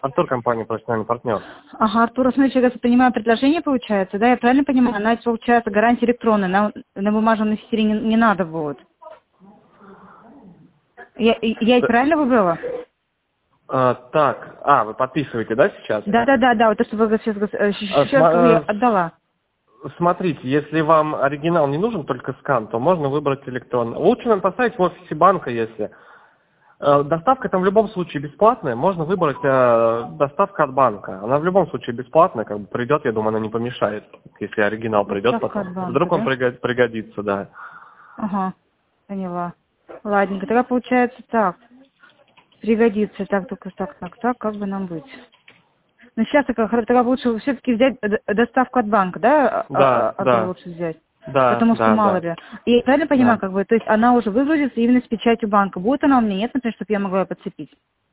Артур, компания «Профессиональный партнер». Ага, Артур, смотрите, я понимаю, предложение получается, да, я правильно понимаю? Она, получается, гарантия электронная, на бумажном носителе не надо будет. Я ведь правильно выбрала? Так, вы подписываете, да, сейчас? Да, вот то, что вы сейчас я отдала. Смотрите, если вам оригинал не нужен, только скан, то можно выбрать электронный. Лучше нам поставить в офисе банка, если. Доставка там в любом случае бесплатная, можно выбрать доставка от банка. Она в любом случае бесплатная, как бы придет, я думаю, она не помешает, если оригинал придет потом. Банка, Вдруг он да? пригодится, да. Ага, поняла. Ладненько, тогда получается так. Пригодится, так, только так, как бы нам быть? Ну, сейчас тогда лучше все-таки взять доставку от банка, да? Да. Лучше взять. Да. Потому что мало ли. И я правильно понимаю, как бы, то есть она уже выгрузится именно с печатью банка. Будет она у меня, нет, например, чтобы я могла ее подцепить?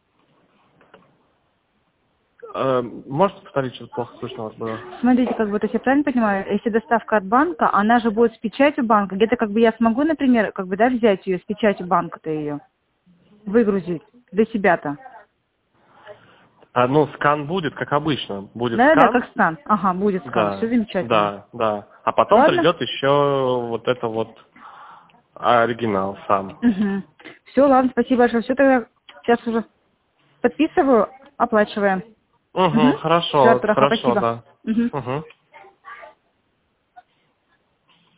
Можете повторить, что плохо слышно вас было? Смотрите, как бы, то есть я правильно понимаю, если доставка от банка, она же будет с печатью банка, где-то как бы я смогу, например, как бы, да, взять ее с печатью банка-то ее, выгрузить для себя-то. Скан будет, как обычно. Будет Да, скан. как скан. Ага, будет скан, все замечательно. Да. А потом Ладно? придет еще вот это вот оригинал сам. Угу. Все, ладно, спасибо большое. Все, тогда сейчас уже подписываю, оплачиваем. Угу, Все, хорошо, Артур, хорошо, спасибо. да. Угу. Угу.